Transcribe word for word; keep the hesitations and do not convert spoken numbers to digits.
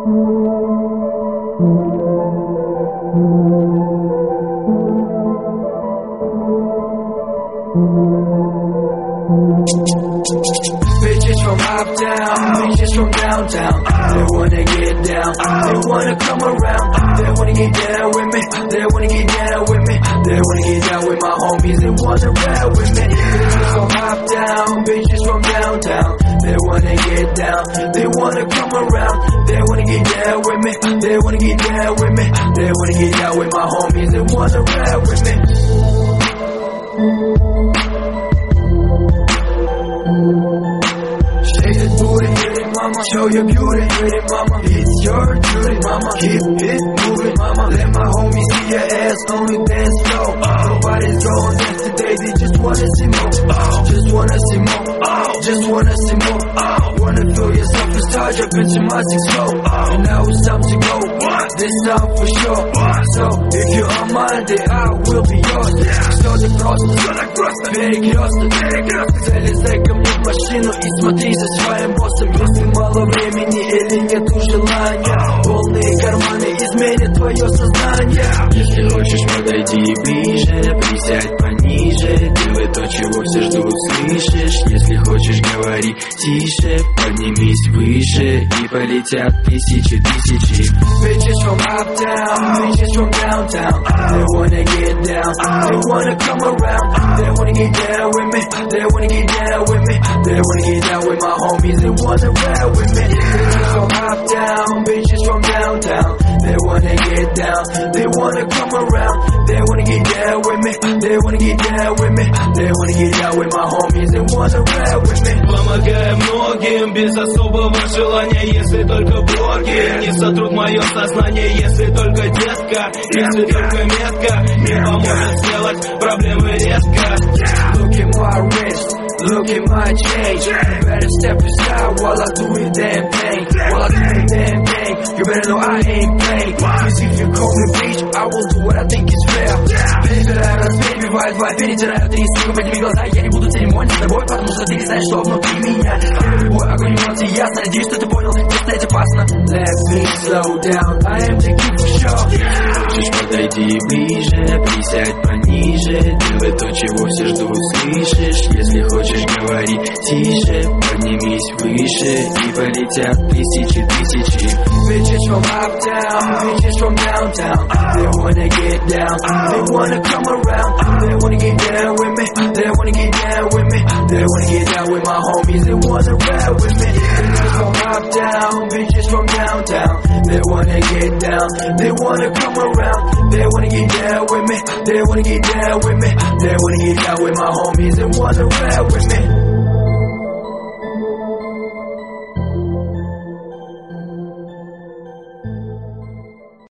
Bitches from uptown, bitches from downtown, they wanna get down, they wanna come around, they wanna get down with me, they wanna get down with me, they wanna get down with my homies, they wanna ride with me. Bitches from uptown, bitches from downtown, they wanna get down, they wanna come around, they wanna get down with me, they wanna get down with me, they wanna get down with my homies, they wanna ride with me. Shake that booty, hit it, mama. Show your beauty, hit it, mama. It's your duty, mama. Keep it moving, mama. Let my homies see your ass on the dance floor. Oh. Nobody's going dance today, they just wanna see more. Oh. Just wanna see more. Oh. Just wanna see more. Oh. Wanna feel yourself as charge up into my six flow. Oh. And now it's time to go. What? This time for sure. What? So if you're on Monday, I will be yours. Yeah. Все так просто, все так просто. Перекресток, перекресток. Залезай ко мне в машину и смотри за своим боссом. Если мало времени или нету желания, полные карманы изменят твое сознание. Если хочешь, подойди ближе, присядь пониже, делай то, чего все ждут, слышишь? Если хочешь, говори тише, поднимись выше, и полетят тысячи тысячи. Bitches from uptown, bitches from downtown, they wanna get down, they wanna come around, they wanna get down with me, they wanna get down with me, they wanna get down with my homies, they wanna ride with me. Bitches from uptown, bitches from downtown, they wanna get down, they wanna come around, they wanna get down with me, they wanna get down with me, they wanna get down with my homies, they wanna ride with me. Помогаю многим без особого желания, если только боги не сотрут мое сознание, если только детка, если только метка не поможет сделать проблемы резко. Look at my wrist, look at my change. You better step aside while I do it damn thing. While I do it damn thing, you better know I ain't playing. Cause if you call me bitch, I will do what I think is fair. Перебираю разбей, бивает вайп, перетираю три сука, подними глаза, я не буду церемонить с тобой, потому что ты не знаешь, что внутри меня. Любой огонь эмоций, ясно, надеюсь, что ты понял, здесь опасно. Let me slow down, I am the kid for sure. Хочешь, подойди ближе, присядь пониже, делай то, чего все ждут, слышишь? Если хочешь, говори тише, поднимись выше, и полетят тысячи тысячи. Bitches from uptown, bitches from downtown, they wanna get down, they wanna come around, they wanna get down with me, they wanna get down with me, they wanna get down with my homies, they wanna ride with me. Bitches from uptown, bitches from downtown, they wanna get down, they wanna come around, they wanna get down with me, they wanna get down with me, they wanna get down with my homies, they wanna ride with me.